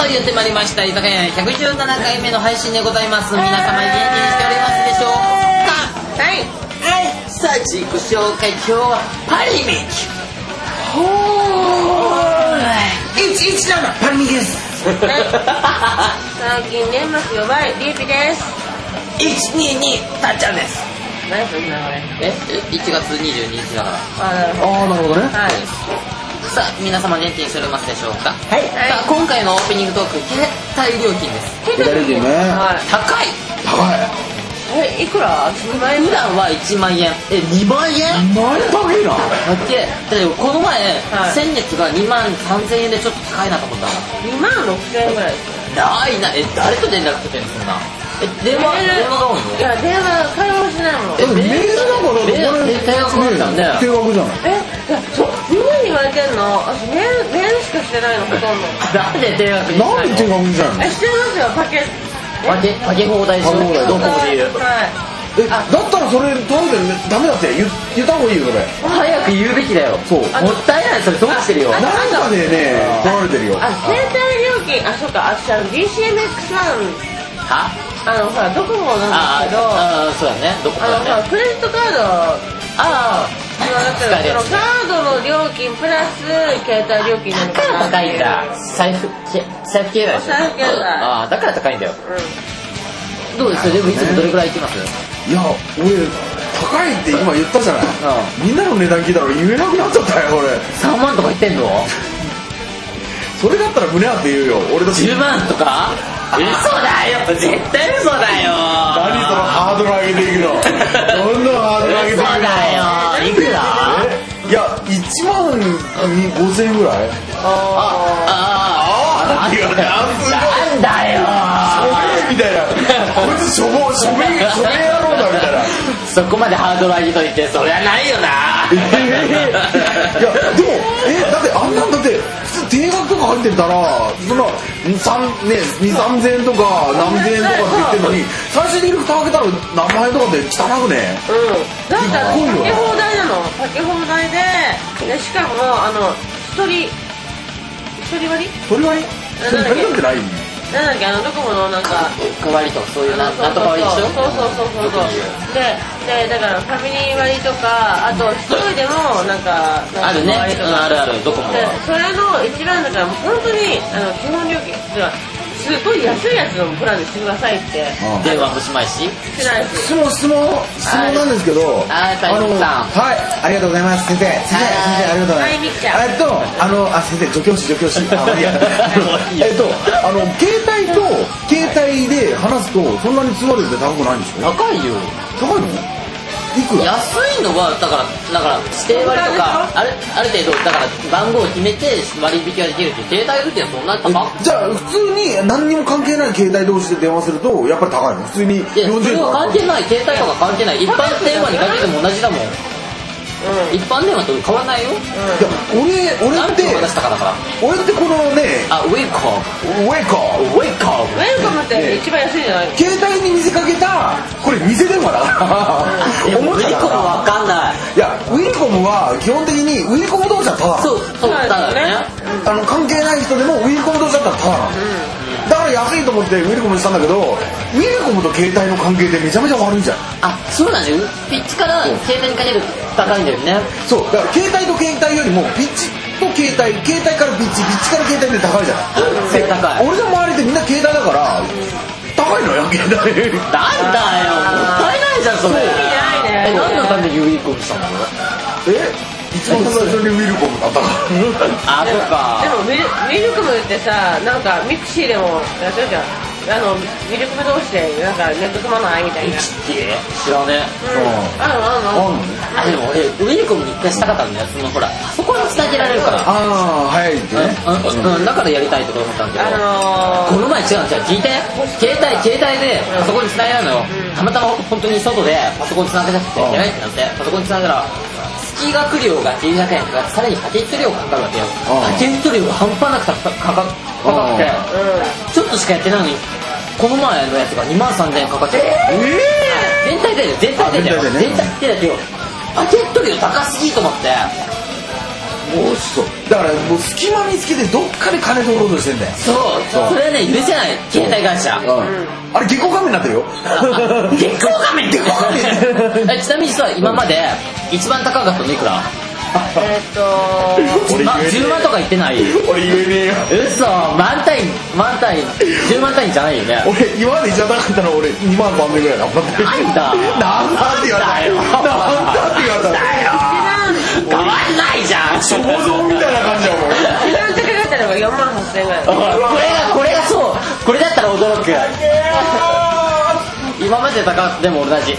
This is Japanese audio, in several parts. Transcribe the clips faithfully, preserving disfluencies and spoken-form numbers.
さあやってまいりました居酒屋ひゃくじゅうななかいめの配信でございます。皆様元気にしておりますでしょうか。はいはい、さあ自己紹介、今日はパリミキほーいちいちななパリミキです。 最近年末弱いリーピです。 いちににたっちゃんです。 何するんだこれ。 えいちがつにじゅうににちだから。 あ、なるほど。 ああ、なるほどね。 はい。 さあ皆様元気にしておりますでしょうか。 はい。 さあ今回のオープニングトーク、携帯料金です。 携帯料金ね。 はい。 高い。 高い。 え、いくら？にまんえん。 普段はいちまんえん。え、にまんえん？ にまんえん高いな。 だっけ。だってこの前、 はい、 先月がにまんさんぜんえんでちょっと高いなと思ったの。 にまんろくせんえんぐらいですよ。 ないな。え、誰と連絡取ってんのそんな。え、電話電話が多いの？ いや、電話会話しないもん。 え、メールだからメールで定額なんだね。 定額じゃない。 え、いや、そう、みんなに言われてんの。私メール、メールしかしてないの、ほとんど。 なんで定額にしないの？ なんで定額じゃないえ、してますよ、パケ。 パケ、パケ放題でしょ。 パケ放題ドコモで言う。 はい。 え、だったらそれ取られてダメだって言言った方がいいよ、それ。 早く言うべきだよ。 そう。 もったいない、それどうしてるよ。 あなんかでね、取られてるよ。 あ、携帯料金、あ、そうか、私、あの、ディーシーエムエックスワン。 は？ あの、ほら、ドコモなんですけど、 ああ、そうだね。ドコモあの、ほら、 だね。 クレジットカード、 あ今だったら、そのカードの料金プラス、携帯料金なのだからかな。 高いんだ。財布、財布経済でしょ。 財布経済ああ、だから高いんだよ。 うどうですか？でもいつもどれくらい行きます？ いや、俺、高いって今言ったじゃない。 うみんなの値段聞いたら言えなくなっちゃったよ、俺。 さんまんとか言ってんの？ それだったら胸張って言うよ。俺だって。 じゅうまんとか？嘘だよ、絶対嘘だよ。 何そのハードル上げていくの。どんどんハードル上げていくの。 嘘だよ。いくら？ え、いや、いちまんごせんえんぐらい。 ああああ、 いや、 なんだよ。 署名みたいな。こいつ署名、署名、署名野郎だみたいな。 そこまでハードル上げといて、そりゃないよな。 いや、でも、え、だってあんなんだって、普通定額とか入ってたら、そんな、三ね、二三千円とか何千円とかって言ってるのに、最終的に蓋開けたら何万円とかで汚くね。 ん。うん。だって、かけ放題なの。かけ放題で、で、しかも、あの、一人、一人割りそれはね、それ足りなくない。 なんだっけ、あの、ドコモのなんか、 代わりとかそういうなそうなんとか割りでしょ。 そうそうそうそうそう。で、で、だからファミリー割とか、あと一人でもなんか、 あるね。 割とかうん、あるある、ドコモでは。 それの一番だからもう本当にあの基本料金ではすごい安いやつのプランにしてくださいって電話もしまいし。 してないし。 質問、質問、質問なんですけど。 はいはいあの、 さんはい、ありがとうございます、先生。先生、先生、ありがとうございます。 はいみきちゃんえっと、あの、あ、先生、助教師、助教師。あ、いや、えっと、あの、携帯と携帯で話すと、そんなに通話料って高くないんでしょ？ 高いよ。 高いの？いくら？ 安いのはだからだから指定割とかあるある程度だから番号を決めて割引ができるって携帯料金はそんなに高く。 じゃあ普通に何にも関係ない携帯同士で電話するとやっぱり高いの？普通にいや、それは関係ない。携帯とか関係ない。一般電話にかけても同じだもん。 うん。 一般電話と変わらないよ。 いや、俺俺って何分話したかだから。 俺ってこのね、 あ、ウェイコウェイコーーウェイコーウェルカムって一番安いんじゃないの？ 携帯に見せかけたこれ偽電話だからでもウェイコーわかんない。 いや、ウィルコムは基本的にウィルコム同士はただなの。 そうそうだからね。 あの関係ない人でもウィルコム同士だったらただなの、だから安いと思ってウィルコムにしたんだけど、ウィルコムと携帯の関係ってめちゃめちゃ悪いじゃん。 あ、そうなんだよ。ピッチから携帯にかけると高いんだよね。 そうだから携帯と携帯よりもピッチと携帯、携帯からピッチ、ピッチから携帯って高いじゃない。 絶対高い。 俺の周りってみんな携帯だから高いのよ、携帯。 なんだよ、もったいないじゃんそれ。 意味ないね。 え、何のためにウィーコムしたの？ え、一番最初にウィルコムだったからあ、そっか。 でもミルミルクムってさ、なんかミクシーでもやってるじゃん。あのミルクム同士でなんかネットつまんないみたいな。 って知らねえ。 うん。あるあるある。 あ、でも俺ウィルコムに一回したかったんだよ。そのほらパソコンにつなげられるから。 ああ、早いってね。 うん、だからやりたいと思ったんだけど、 あのー、 この前違うんじゃん。聞いて、携帯携帯でパソコンにつなげられるのよ。たまたま本当に外でパソコンにつなげなくていけないってなってパソコンにつなげたら月額料がきゅうひゃくえんかさらにパケット料がかかるわけよ。パケット料が半端なくかかかってちょっとしかやってないのにこの前のやつがにまんさんぜんえんかかって全体で全体でだよ全体でだけどパケット料高すぎと思っておそうだからもう隙間見つけてどっかで金取ろうとしてんだよ。 そうそれはね許せない携帯会社。 あれ月光仮面になってるよ。 月光仮面月光仮面ちなみにさ今まで一番高かったのいくら？ えっとまじゅうまんとか言ってない？ 俺言えねえよ。 嘘満単位満単位じゅうまん単位じゃないよね。 俺今まで一番高かったの俺にまんさんぜんぐらいだ。 なんだなんだって言われたよ。なんだって言われたよ。 変わんないじゃん。 肖像みたいな感じだもん。 一番高かったのがよんまんはっせんえんぐらい。 これがこれがそうこれだったら驚く。今まで高かったでも同じ。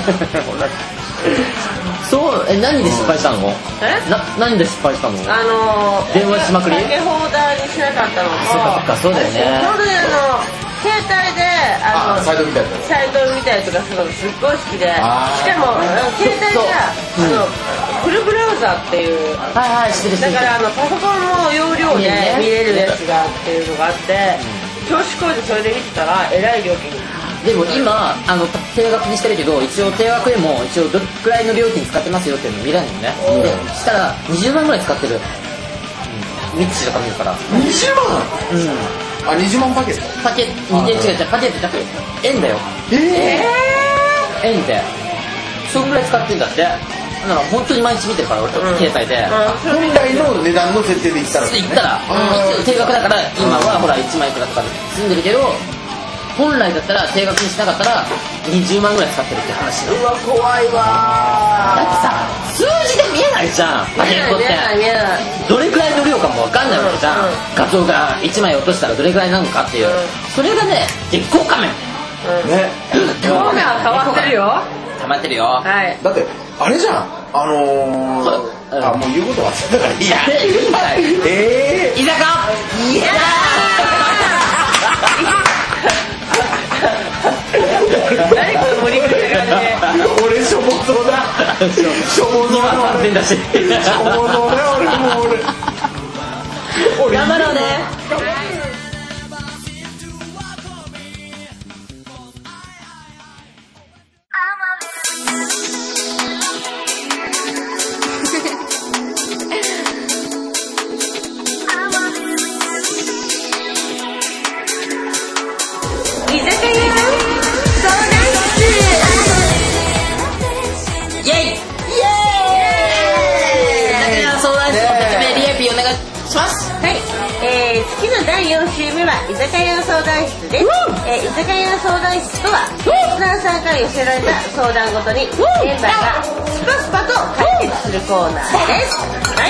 そうえ何で失敗したの？ え？ な何で失敗したの？ あの電話しまくり？ かけ放題にしなかったのと。 そうかそうかそうだよね。 本当にあの携帯であのあサイト見たりとか。 サイト見たりとかするのがすっごい好きで、しあーかもあの携帯そうがあのフルブラウザっていう。 はいはい知ってる知ってる。 だからあのパソコンの容量で見れるやつがっていうのがあって調子こいてそれで見てたらえらい料金。 でも今あの定額にしてるけど一応定額でも一応どれくらいの料金使ってますよっていうの見られるのね。でしたらにじゅうまんぐらい使ってる。うん、ミッチとか見るから。 にじゅうまん？ うん。 あにじゅうまんパケット？ パケット、違う違う違うパケットじゃなくて円だよ。 え円で。そんぐらい使ってんだって。だから本当に毎日見てるから俺と携帯で。 本来の値段の設定で言ったら言ったら定額だから今はほらいちまんいくらとかで済んでるけど本来だったら定額にしなかったらにじゅうまんぐらい使ってるって話。 うわ怖いわだってさ数字で見えないじゃんパケットってどれくらいの量かも分かんないわけじゃん。画像がいちまい落としたらどれくらいなのかっていうそれがね月光仮面ね。 今は変わってるよ。 溜まってるよ。 はい。 だってあれじゃんあのー、あもう言うこと忘れたからいいや。 いいんかい。 え居酒屋いや何この無理くりな感じで。 俺しょぼそうだしょぼそうださんぜんだししょぼそうだよ俺もう俺俺頑張ろうね。 居酒屋相談室。 イエイイエーイ居酒屋相談室の説明リエピーお願いします。 はい、えー、月のだいよん週目は居酒屋相談室です。えー、居酒屋相談室とはリスナーさんから寄せられた相談ごとにメンバーがスパスパと解決するコーナーです。はい、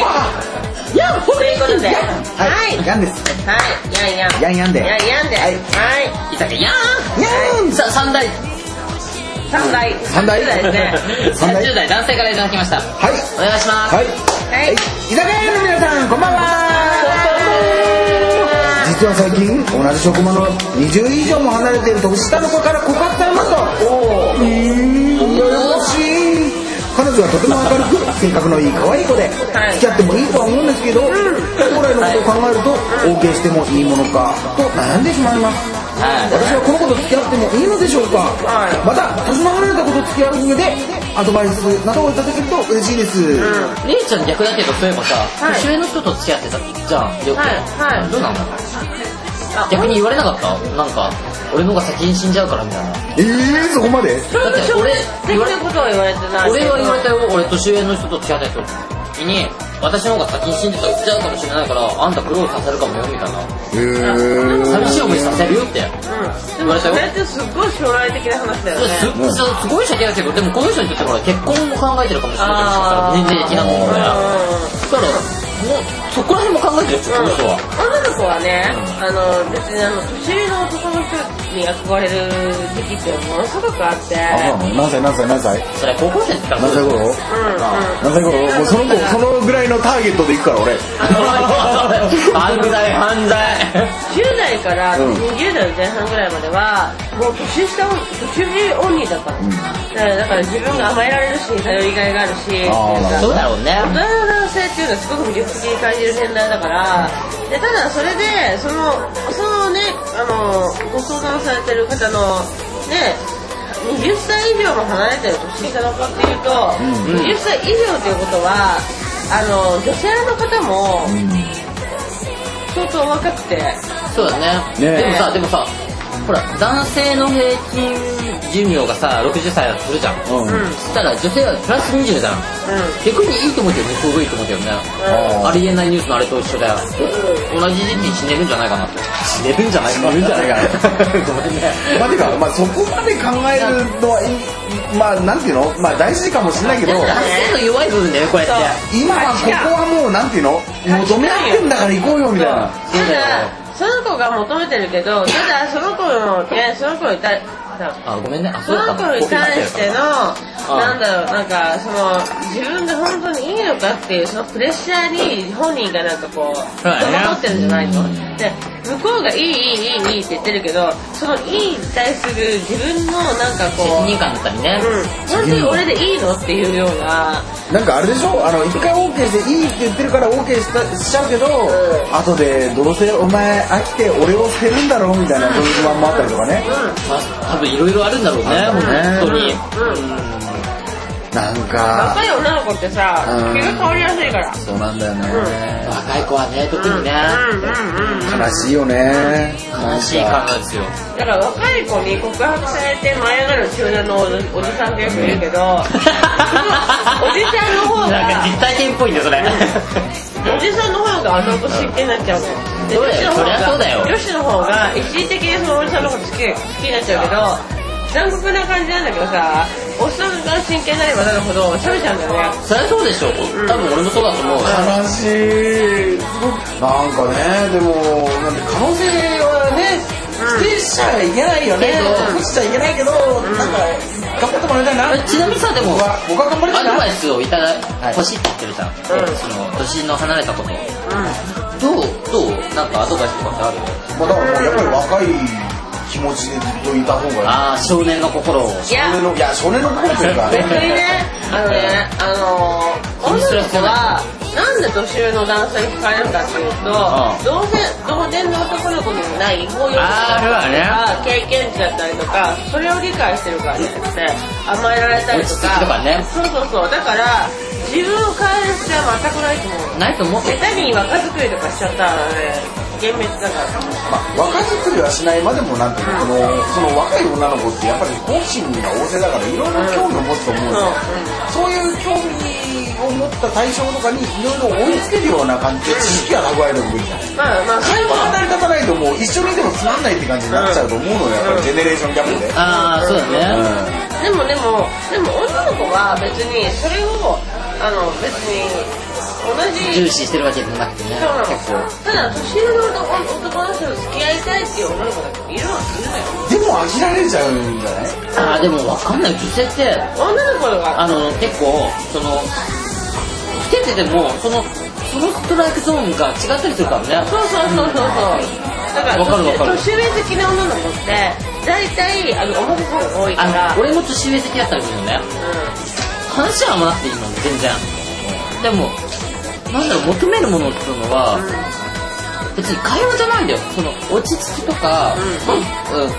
やんということで、はいヤンですはいやんやんヤンヤンでやんやんで、 はいはい居酒屋やヤンーんさ三代三代三代ですね。 三代さんじゅう代男性からいただきました。 はいお願いします。 はいはい居酒屋の皆さんこんばんは。実は最近同じ職場のにじゅう以上も離れている年下の子から告白されました。おおうーん羨ましい。彼女はとても明るく性格のいい可愛い子で付き合ってもいいとは思うんですけど将来のことを考えると OK してもいいものかと悩んでしまいます。私はこの子と付き合ってもいいのでしょうか。また年の離れた子と付き合う上でアドバイスなどをいただけると嬉しいです。 りえちゃん逆だけどそういえばさ、 はい年上の人と付き合ってたじゃんよく、 はいはいどうなんだろう。 あ逆に言われなかったなんか俺の方が先に死んじゃうからみたいな。 えーそこまで。 だって俺的なことは言われてない。 俺は言われたよ。俺年上の人と付き合った時に私の方が先に死んでたら死んじゃうかもしれないからあんた苦労させるかもよみたいな。 へー寂しい思いさせるよってうん、でもそれってすっごい将来的な話だよね。 す, す, すごい先だけどでもこの人にとっては結婚も考えてるかもしれないから年齢的なものでだからもうそこら辺も考えてるってこの人は。 女の子はね、あの別にあの年上の男の人に憧れる時期ってものすごくあって。 あ何歳何歳何歳それ高校生って言ったら何歳頃うんうん何歳頃もうその子そのぐらいのターゲットでいくから俺犯罪犯罪じゅう代からにじゅう代の前半ぐらいまではもう年下年上オンリーだったの、うん、だからだから自分が甘えられるし頼りがいがあるしあそうだろうね。 大人の男性っていうのはすごく魅力的に感じる年代だからでただそれでそのそのねあのご相談されてる方のねはたち以上も離れてる年下の子っていうと、うん、はたち以上ということはあの女性の方も相当若くて、 そうだね。 ねでもさ、でもさ、ほら、男性の平均寿命がさ、ろくじゅっさいだとするじゃん。 うん。 うんそしたら女性はプラスにじゅうじゃん。逆にいいと思うけどね、ちょうどいいと思うけどね。 うんありえないニュースのあれと一緒だよ。同じ時期に死ねるんじゃないかなって。死ねるんじゃないかな。 死ねるんじゃないかなごめんね。 まあてか、まあそこまで考えるのはいい、まあなんていうの、まあ大事かもしれないけど、 男性の弱い部分だよね、こうやって。 今はここはもうなんていうの、求め合ってんだから行こうよみたいな。 そうだよ。 その子が求めてるけど、ただその子のね、その子に対あ、ごめんね。あ、 その子に対しての、 うんなんだろう、なんかその自分が本当にいいのかっていうそのプレッシャーに本人がなんかこう戸そうだね惑ってるんじゃないの？で、向こうがいいいいいいいいって言ってるけど、そのいいに対する自分のなんかこう、 責任感だったりね。 うん、本当に俺でいいのっていうような。 なんかあれでしょ、あの一回 OK していいって言ってるから OK したしちゃうけど、 ん後でどうせお前飽きて俺を捨てるんだろうみたいなそういう不安もあったりとかね。 まあ、多分いろいろあるんだろうね、 あるね本当に。 うんなんか若い女の子ってさ、 うん気が変わりやすいから。 そうなんだよね。 若い子はね、特にね。 うんうんうんうん。 悲しいよね。 悲しい感じですよ。 だから若い子に告白されて舞い上がる中年のおじおじさんってよく言うけど、おじさんの方なんかが、 実体験っぽいんだよ、それ。 おじさんの方が後々真剣になっちゃうのよ。でそうだよ女子の方そりゃそうだよが、女子の方が一時的にそのおじさんのこと好き好きになっちゃうけど、残酷な感じなんだけどさ、おっさんが真剣になればなるほど冷めちゃうんだよね。 そりゃそうでしょ。多分俺もそうだと思う。 悲しい。なんかね、でもなんて可能性はね、否定しちゃいけないよね。 うん隠しちゃいけないけど、なんか頑張ってもらいたいな。 ちなみにさ、でも、 僕は僕は頑張りたいな。 アドバイスをいただはい欲しいって言ってるじゃん。 うんその、年の離れたこと。 うどうどうなんかアドバイスとかってある？ まあだからもうやっぱり若い気持ちでずっといた方がいい。 ああ、少年の心を。 ん。いや、 少年のいや少年の心というか別にね、あのね、あのー、女の子は、なんで年上の男性に惹かれるかっていうと、同性、同年の男の子にもない包容力あーあるわねだとか、経験値だったりとか、それを理解してるからねって、甘えられたりと落ち着きか、 とかねそうそうそう、だから、自分を変える必要は全くないと思う。 ないと思う。 下手に若作りとかしちゃったらね、幻滅だから。 まあ、若作りはしないまでもなんていうの、そのその若い女の子ってやっぱり好奇心が旺盛だからいろいろ興味を持つと思うんですよ、そういう興味を持った対象とかにいろいろ追いつけるような感じで知識が蓄えるのもいいんじゃない、 まあまあ、 会話が成り立たないともう一緒にいてもつまんないって感じになっちゃうと思うのよ、やっぱりジェネレーションギャップで。 ああ、そうだね。 でもでも、でも女の子は別にそれを、あの、別に同じ、 重視してるわけでもなくてね。 そうなの結構。 ただ年上の男男の人と付き合いたいっていう女の子だっているのはいるのよ。 でも飽きられちゃうんじゃないああ、でもわかんない。女性って、 女の子が、 あの、結構、その、つけてても、その、そのストライクゾーンが違ったりするからね。 そうそうそうそうそう。だからわかるわかる年上好きな女の子って、大体、あの、表さんが多いから、 あの、俺も年上好きだったりするよね。話はあんまなくていいのに、全然。でも、なんだろう、求めるものっていうのは、別に会話じゃないんだよ。その、落ち着きとか、うん。うん。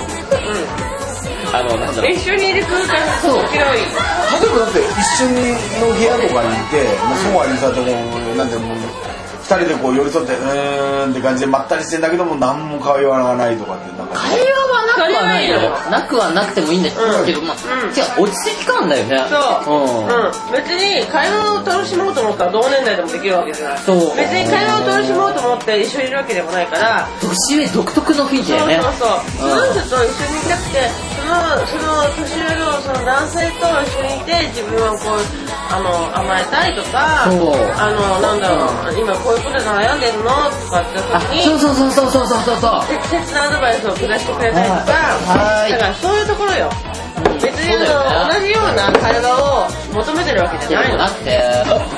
あの、なんだろう。 一緒にいる空間がそう広い。 例えばだって一緒にの部屋とかにいて、もうソファにさってもうなんてもう二人でこう寄り添ってうーんって感じでまったりしてんだけども何も会話がないとかってなんか会話はなくはないよ。なくはなくてもいいんだけど、まあ、 うん違う、落ち着き感だよね。 そう、 うん。 うん、別に会話を楽しもうと思ったら同年代でもできるわけじゃない。 そう別に会話を楽しもうと思って一緒にいるわけでもないから、 年上独特の雰囲気だよね。 そうそうそう、その人と一緒にいたくて、そのその年上のその男性と一緒にいて自分をこうあの甘えたいとか、 そうあのなんだろう、今こういうことで悩んでるのとかってあ、 時にそうそうそうそうそうそうそうそう。 適切なアドバイスを下してくれたりとか、 はいだからそういうところよ。別にそうだよねあの同じような会話を求めてるわけじゃないの。 なくて、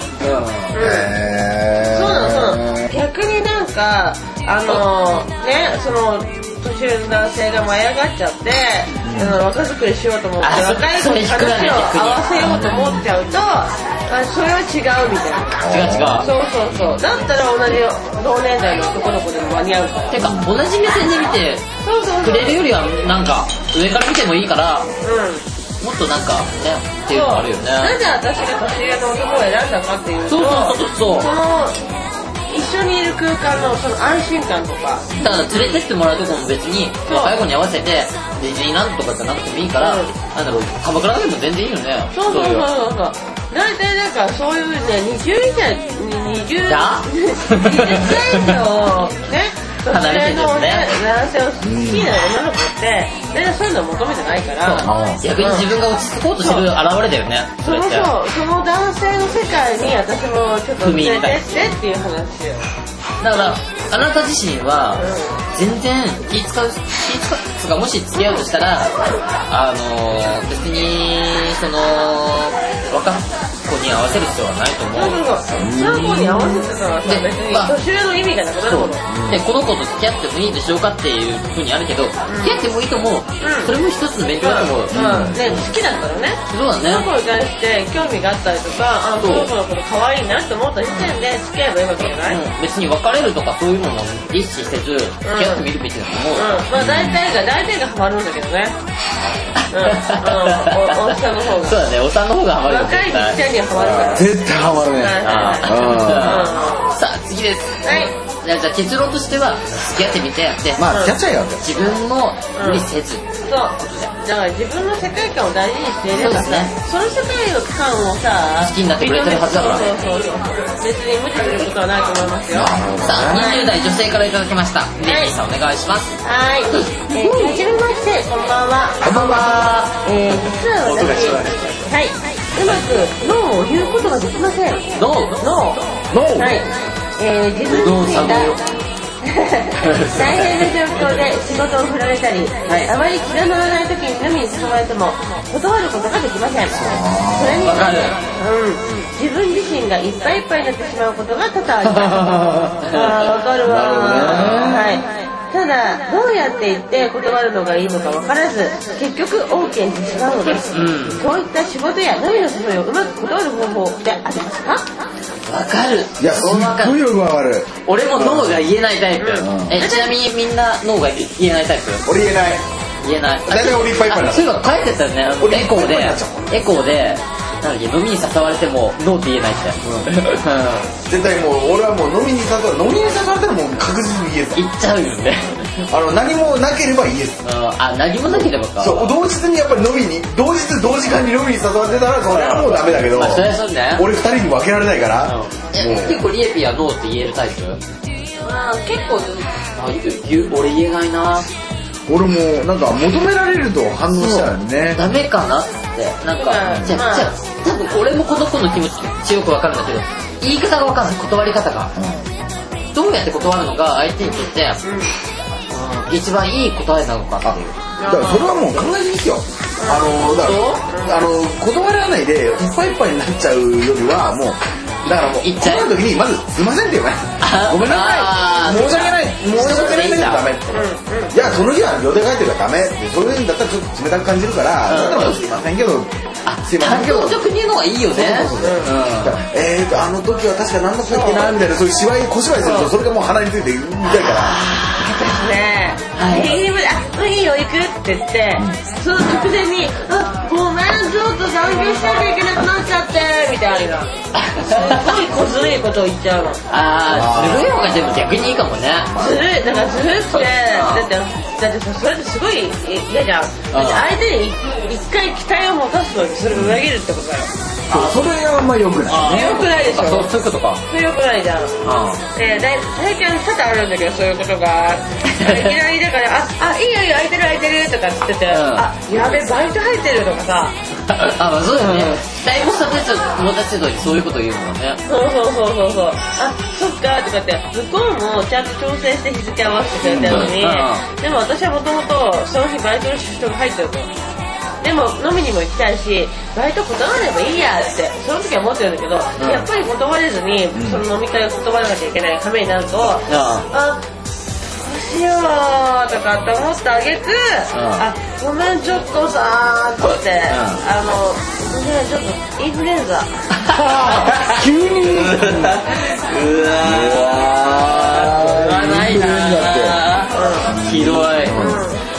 へーそうなのそうなの。逆になんかあのね、その年上の男性が舞い上がっちゃって、あの若作りしようと思ってあそ若い子に話を合わせようと思っちゃうと、あそれは違うみたいな。 違う違う。 そうそうそう。だったら同じ同年代の男の子でも間に合うから。 てか、同じ目線で見てそうそうそう。 くれるよりは、なんか、上から見てもいいから、 うん。 もっとなんかねっていうのあるよね。 なぜ私が年上の男を選んだかっていうと、 そうそうそうそう、 その一緒にいる空間のその安心感とか、 だから連れてってもらうとこも別に若い子に合わせてディズニーランドとかじゃなくてもいいから、うん、なんだろう、鎌倉だけでも全然いいよね。 そうそうそうそうそう。大体なんかそういうね、にじゅう以上、にじゅう、にじゅっさい以上ね、 離れてるんですね。 男性を好きな女の子って大体そういうのを求めてないから、 逆に自分が落ち着こうとしてる現れだよね。 そのそうその男性の世界に私もちょっと連れてってっていう話よ。 だからあなた自身は全然気使う気使うつか、もし付き合うとしたらあのー、別にその若い子に合わせる必要はないと思う。 そうそうそう、若い子に合わせてたらさ、別に年上の意味がなくなるもの。 でこの子と付き合ってもいいでしょうかっていう風にあるけど、付き合ってもいいと思う、うん、それも一つの勉強だと思う、 うんうんね、好きだったらね、 そうだね、 その子に対して興味があったりとか、あの子のこと可愛いなって思った時点で付き合えばいいわけじゃない、うん、 別に別れるとかそういうのも意識せず付き合ってみるべきだと思う、 うんうん、まあ大体が大体がハマるんだけどね、うんうん、お, おっさんの方がそうだね、おっさんの方がハマるよ。 若いちっちゃいにはハマるから、 絶対ハマるね。 さあ次です。はい。じゃあ結論としては付き合ってみてやって、 まあ付き合っちゃえよ。 自分も無理せず、うん、 そうだから自分の世界観を大事にしていればさ、その世界観をさ好きになってくれてるはずだから、 そうそうそう、別に無視することはないと思いますよ。 さあにじゅう代女性からいただきました。レイミーさんお願いします。 はい、えー、はじめまして、こんばんは。 こんばんは。 えー、実は私、はい、うまくノーを言うことができません。 ノーノーノー、はい、えー、自分自身が大変な状況で仕事を振られたり、はい、あまり気が乗らない時に飲みに誘われても断ることができません。それによって、うん、自分自身がいっぱいいっぱいになってしまうことが多々あります。あー、わかるわー、はい。ただどうやって言って断るのがいいのか分からず結局 OK にしてしまうのです、うん、そういった仕事や飲みの誘いをうまく断る方法ってありますか？ わかる。 いや、すっごいよくわかる。 俺もノーが言えないタイプ、うん、えちなみにみんなノーが言えないタイプ？ 俺言えない言えない。 大体俺いっぱいいっぱいだ。 そういえば帰ってたよね、エコーでエコーでなんだっけ、飲みに誘われてもノーって言えないって、うん、 絶対もう俺はもう飲みに誘われ飲みに誘われたらもう確実にイエス言っちゃうよね。 あの何もなければイエス。 あ、何もなければか。 そう、同日にやっぱり飲みに同日同時間に飲みに誘われてたらそれはもうダメだけど、 まあ、それはそうね、 俺ふたりに分けられないから、うん、 え結構リエピはノーって言えるタイプ？ まあ結構あ言う俺言えないな。 俺もなんか求められると反応しちゃうよね。 ダメかなってなんか、まあ、じゃあ、まあ、じゃあ多分俺もこの子の気持ちよく分かるんだけど言い方が分かんない、断り方が、うん、どうやって断るのが相手にとって、うん、一番いい答えなのかっていう。 だからそれはもう考えていいですよ。あのだからあの断らないでいっぱいいっぱいになっちゃうよりはもうだからもう断る時にまずすいませんって言うね。ごめんなさい、申し訳ない申し訳ないけどダメって、うんうん、いやその日は予定帰ってるからダメってそういうんだったらちょっと冷たく感じるから、うん、すいませんけどあすいませんけど単純に言うのがいいよね。 えーとあの時は確か何だったっけなみたいなそういう芝居小芝居するとそれがもう鼻についてみたいからねえ、ギリギリまであいいよ行くって言って、うん、その直前にあごめんちょっと残業しなきゃいけなくなっちゃってみたいなすごい小ずるいことを言っちゃうの。 あーずるい方がでも逆にいいかもね。 ずるいだからずるくてだってだってさそれってすごい嫌じゃん。だって相手に一回期待を持たすとそれを裏切るってことだよ。 あそれがあんま良くないね。 良くないでしょ。 そうそういうことか。 それ良くないじゃん。で最近多々あるんだけどそういうことがいきなりだからああいいよいいよ空いてる空いてるとかって言ってて、うん、あやべバイト入ってるとかさあまあそうだよね。期待もさせちゃ持たせといてそういうこと言うもんね。 そうそうそうそうそうあそっかとかって向こうもちゃんと調整して日付合わせてくれたのに、うん、でも私はもともとその日バイトのシフトが入ってると。でも飲みにも行きたいしバイト断ればいいやってその時は思ってるんだけど、うん、やっぱり断れずに、うん、その飲み会を断らなきゃいけない羽目になると、うん、あどうしようとかって思ってあげく、うん、あごめんちょっとさーって、うん、あのごめんちょっとインフルエンザ急にうわーないなーひどい、うん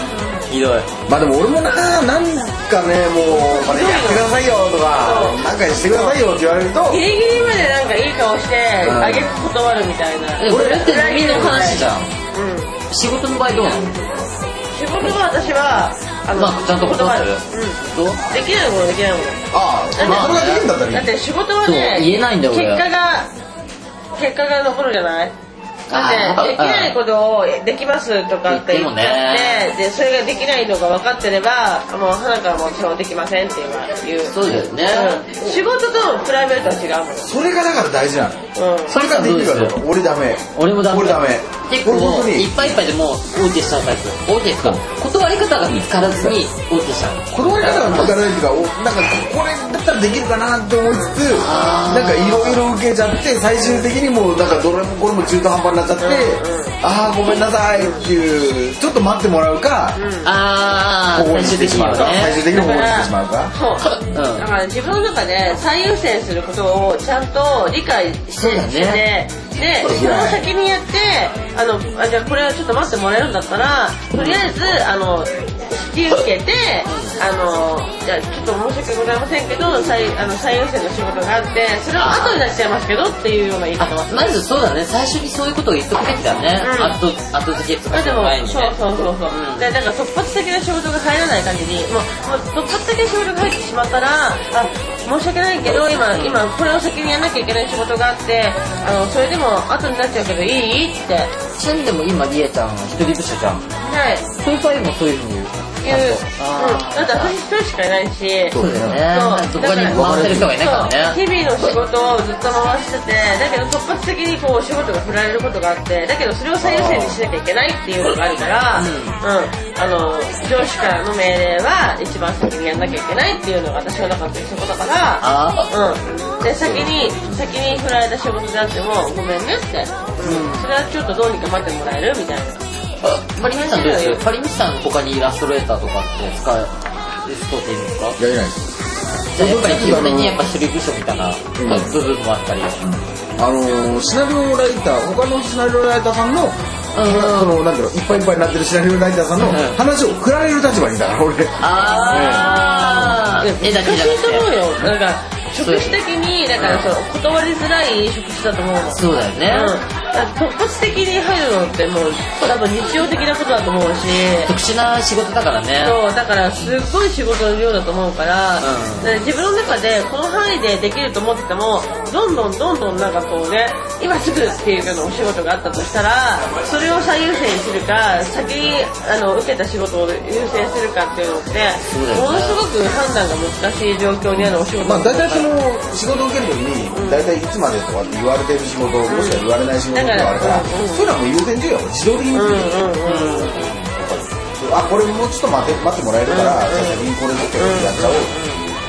ひどい。 まあでも俺もな、なんかね、もうこれやってくださいよとかなんかしてくださいよって言われると、 ギリギリまでなんかいい顔してあげく断るみたいな。 これってみんなの話じゃん。 うん。 仕事の場合どうなの？ 仕事は私はあの、 まあちゃんと断る。 うん。 どう？ できないものできないもの。 ああ、それができるんだったらいい。 だって仕事はね、 言えないんだよ結俺。 果が結果が残るじゃない。だってできないことをできますとかって言ってでそれができないのが分かってればもう花からもちろんできませんっていう。 そうですね。 仕事とプライベートは違うもん。 それがだから大事なの。 うん。 それができるかどうか。俺ダメ。 俺もダメ。 俺ダメ。 結構いっぱいいっぱいでもう OK しちゃうタイプ。OK ですか？断り方が見つからずに OK しちゃう。 断り方が見つからないっていうか、おなんかこれだったらできるかなって思いつつ、なんかいろいろ受けちゃって最終的にもうなんかどれもこれも中途半端になっちゃって、ああごめんなさいっていうちょっと待ってもらうか、 ああ保護にしてしまうか、最終的に保護にしてしまうか。 そう。だから自分の中で最優先することをちゃんと理解してしてでそれを先にやってあのあじゃあこれはちょっと待ってもらえるんだったらとりあえずあの引き受けてあのじゃあちょっと申し訳ございませんけど最あの最優先の仕事があってそれは後になっちゃいますけどっていうような言い方はまずそうだね、最初にそういうことを言っとくべきだね。後後付けとかでも前にね。 そうそうそうそう、うん、でなんか突発的な仕事が入らない限りもう、もう突発的な仕事が入ってしまったらあ申し訳ないけど今今これを先にやらなきゃいけない仕事があってあのそれでも後になっちゃうけどいいってちなみにでも今リエちゃん一人部署じゃん。 はいそういう場合もそういうふうに言う。 いう、うん、だって私一人しかいないしそうだよね。そこに回せる人がいないからね。 日々の仕事をずっと回しててだけど突発的にこう仕事が振られることがあってだけどそれを最優先にしなきゃいけないっていうのがあるから、うんうん、あの上司からの命令は一番先にやんなきゃいけないっていうのが私の中のそこだから、うん、で先に先に振られた仕事であってもごめんねって、うん、それはちょっとどうにか待ってもらえるみたいな。 パリミさんどうです？パリミさん他にイラストレーターとかって使う使っているんですか？ やれないです。 じゃあやっぱり基本的にやっぱ一人部署みたいな部分もあったり、うん、 あのシナリオライター他のシナリオライターさんの、うん、そのなんだろういっぱいいっぱいになってるシナリオライターさんの話を振られる立場にいたから俺。 ああ、ね、えだけじゃなくて。難しいと思うよ。なんか職種的にだからそう断りづらい職種だと思うの。 そうだよね。 うん突発的に入るのってもう多分日常的なことだと思うし特殊な仕事だからね。 そうだからすっごい仕事の量だと思うから、うん、自分の中でこの範囲でできると思っててもどんどんどんどんなんかこうね今すぐっていうようなお仕事があったとしたらそれを最優先にするか先にあの受けた仕事を優先するかっていうのってものすごく判断が難しい状況にあるお仕事。 まあ大体その仕事を受けるときに大体いつまでとかって言われてる仕事、うん、もしくは言われない仕事があるから、うん、そういうのはもう優先順位は自動的に、うんうんうん、あこれもうちょっと待って待ってもらえるから、うんうん、じゃあ先にこれちょっとやっちゃおう、うん、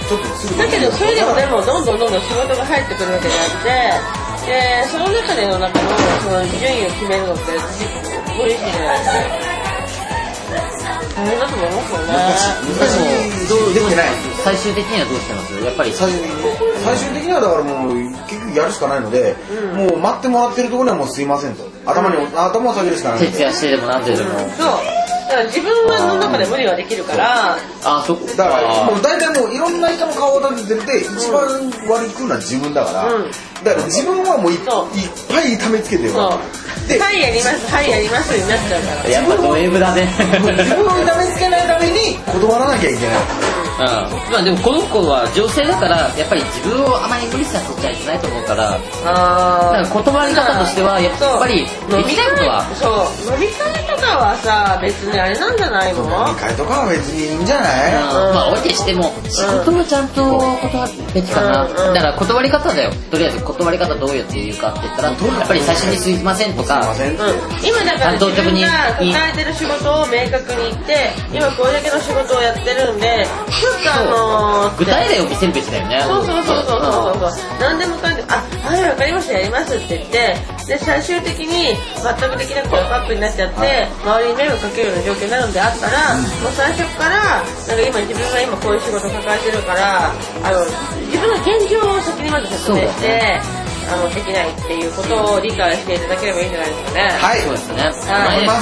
ちょっとすぐだけどそれでもでもどんどんどんどん仕事が入ってくるわけであってでその中での中のその順位を決めるのってご自身じゃないですか。大変だと思いますよね。 難しいどうできてない。 最終的にはどうしてます？やっぱり最最終的にはだからもう結局やるしかないので、うん、もう待ってもらってるところにはもうすいませんと頭に、うん、頭を下げるしかない。 徹夜してでもなんてでも、うん、 そうだから自分の中で無理ができるからあそだからもう大体もういろんな人の顔を立ててるで一番割り食うのは自分だから、うん、だから自分はもう い, いっぱい痛めつけてるわではいやりますはいやりますになっちゃうからやっぱド M だね自分を痛めつけないために断らなきゃいけない。 うん、まあでもこの子は女性だからやっぱり自分をあまり無理させちゃいけないと思うからあだから断り方としてはやっぱりできないことはそう飲み会とかはさ別にあれなんじゃないの？ 飲み会とかは別にいいんじゃない？ うん、まあ置いてしても仕事もちゃんと断るべきかな、うんうん、だから断り方だよ。とりあえず断り方どうやって言うかって言ったらやっぱり最初にすいませんとか、うん、 今だから自分が抱えてる仕事を明確に言って今これだけの仕事をやってるんであのー、 具体例を見せるべきだよね。 そうそうそうそうそうそう、うん、何でもかんでもあはいわかりましたやりますって言ってで最終的に全くできなくてカップになっちゃって、はい、周りに迷惑かけるような状況になるんであったら、うん、もう最初からなんか今自分が今こういう仕事を抱えてるからあの自分の現状を先にまず説明して、あのできないっていうことを理解していただければいいんじゃないですかね。 はいそうですね。 頑張ります。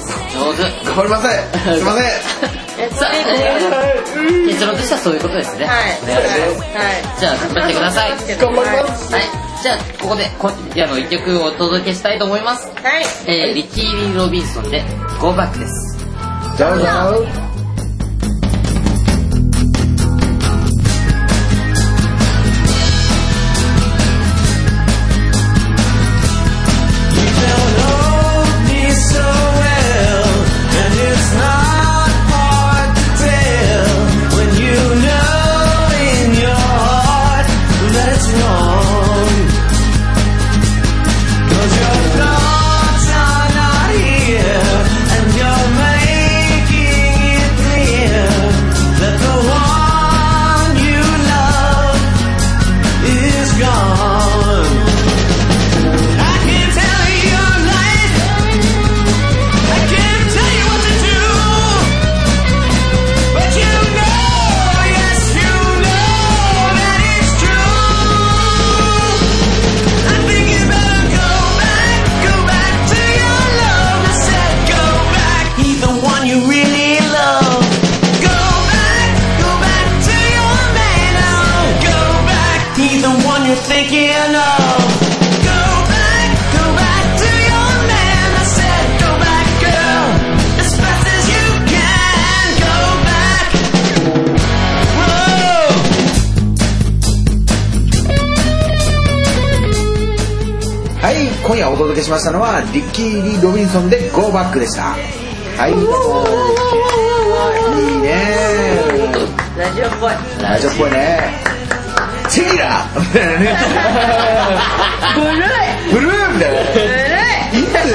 上手。 頑張ります。すいません。 さあ、結論としてはそういうことですね。 はい。 お願いします。 はい。 じゃあ頑張ってください。 頑張ります。 はい。じゃあここで今夜の一曲をお届けしたいと思います。 はい。 えー、リッキー・リー・ロビンソンでゴーバックです。 じゃあじゃあ。今夜お届けしましたのはリッキー・リー・ロビンソンでゴーバックでした。はい、いいね。 ラジオっぽい。 ラジオっぽいね。チェギラーみたいなね。 古い。 古いみたいな。 古い。 いつみたい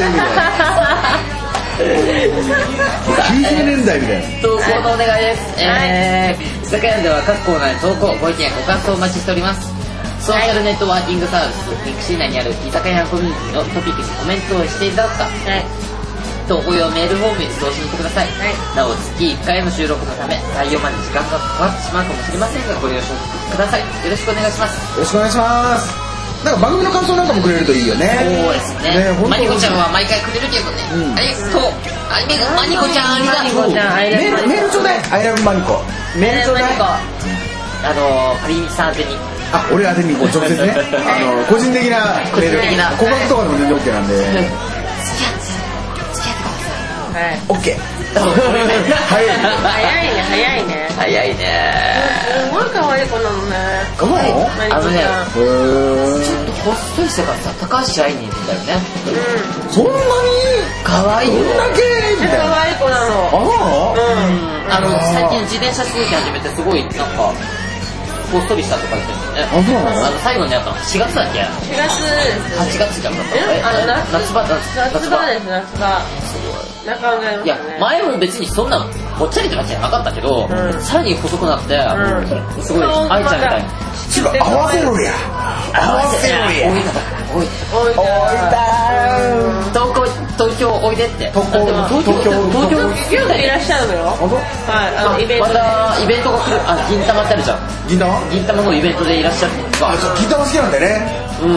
な。きゅうじゅうねんだいみたいな。 投稿のお願いです。えー、居酒屋では各コーナーに投稿、ご意見、ご感想をお待ちしております。ソーシャルネットワーキングサービス、ミクシー内にある居酒屋コミュニティのトピックにコメントをしていただくか、はい、投稿用メールフォームに送信してください。はい、なお月いっかいの収録のため対応まで時間がかかってしまうかもしれませんがご了承ください。よろしくお願いします。 よろしくお願いします。なんか番組の感想なんかもくれるといいよね。 そうですね。ね、マニコちゃんは毎回くれるけどね。うん、ありがとう。マニコちゃんありがとう。メールメールちょうだい。アイラブマニコ。メールちょうだい。 あのかりみさん宛てに。 あ、俺宛てにこう直接ね。あの個人的なメール。告白とかでも全然 OK なんで。付き合って付き合ってください。はい。OK。早い。 早いね早いね。 早いね。 すごい可愛い子なのね。 可愛い。 あのね、ちょっとほっそりしてからさ、高橋愛に似てたよね。 うん。そんなに可愛いよ。 どんだけみたいな。 可愛い子なの。 ああ。うん。あの最近自転車操業始めてすごいなんか。ほっそりしたとか言ってるんだよね。 あ、そうなの？ あの最後にやったのしがつだっけ？ しがつです。 はちがつじゃなかった。 え？あの夏場だ。 夏場です夏場。すごい。な感じありますね。 いや前も別にそんなぽっちゃりって感じじゃなかったけど、さらに細くなってすごい愛ちゃんみたいに。 ちょっと合わせろや。合わせろや。 おいだ。おい。 おいだ。 東京東京おいでって。 東京東京東京東京でいらっしゃるのよ。 本当？ はい。あのイベント。 またイベントが来る。あ、銀玉ってあるじゃん。 銀玉？ 銀玉のイベントでいらっしゃる。 あ、銀玉好きなんだよね。 うん。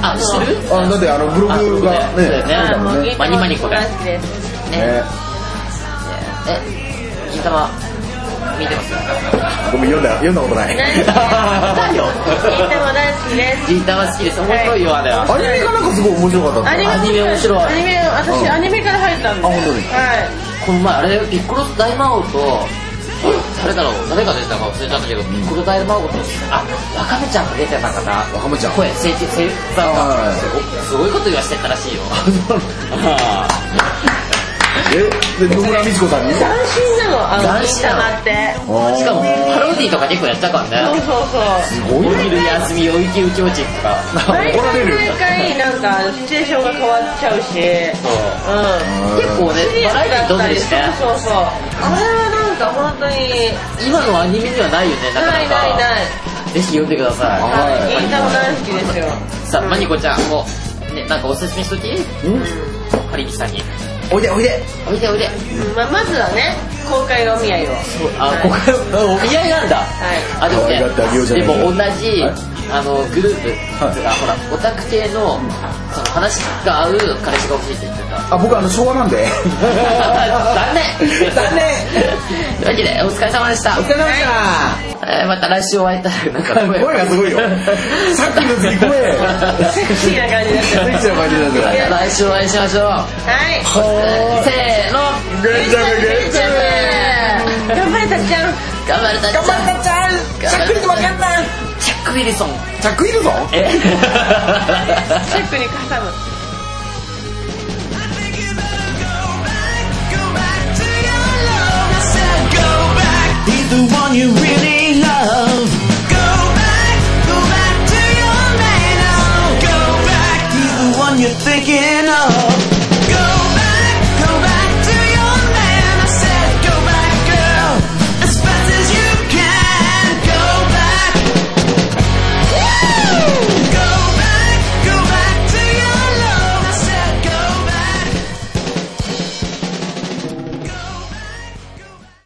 あ、知ってる？ あ、だってあのブログがね。 マニマニコで。 大好きです。 ね。え、銀玉見てます？ ごめん読んだ読んだことない。 大好きです。銀玉大好きです。 銀玉好きです。面白いよあれは。 アニメがなんかすごい面白かった。 アニメ面白い。 アニメ私アニメから入ったんです。 あ、本当に。 はい。 この前あれピッコロ大魔王と誰だろう誰が出てたか忘れちゃったけど、ピッコロ大魔王とあワカメちゃんが出てたかな。 ワカメちゃん。 声声声声すごいこと言わしてたらしいよ。 え、で野村美智子さんに。 斬新なのあの銀玉って。 しかもパロディとか結構やったからね。 そうそうそう。 すごい。 お昼休みおいきうきょうちとか。 毎回毎回なんかシチュエーションが変わっちゃうし。そう。 うん。結構ねバラエティーどんどんして。 そうそうそう。あれはなんか本当に今のアニメにはないよねなかなか。 ないないない。 ぜひ読んでください。 はい。銀玉大好きですよ。 さあマニコちゃんもねなんかおすすめしとき。うん。カリビさんに。 おいでおいでおいでおいで、 うんま、まずはね公開のお見合いを。 あ、公開お見合いなんだ。 はい。 あでもねでも同じあのグループが、はい、ほらオタク系のその話が合う彼氏が欲しいって言ってた。 あ、僕あの昭和なんで残念残念というわけでお疲れ様でした。 お疲れ様でした、 えー、また来週お会いしたらなんか声声がすごいよさっきの次声セクシーな感じになってる。 セクシーな感じになってる。 来週お会いしましょう。 はい、 せーの、 ゲンジャブゲンジャブ頑張れたっちゃん、 頑張れたっちゃん、 頑張れたっちゃん、チャックリとわかんない、 チャック・ウィルソン、 チャック・ウィルソン、 えチャックに挟む。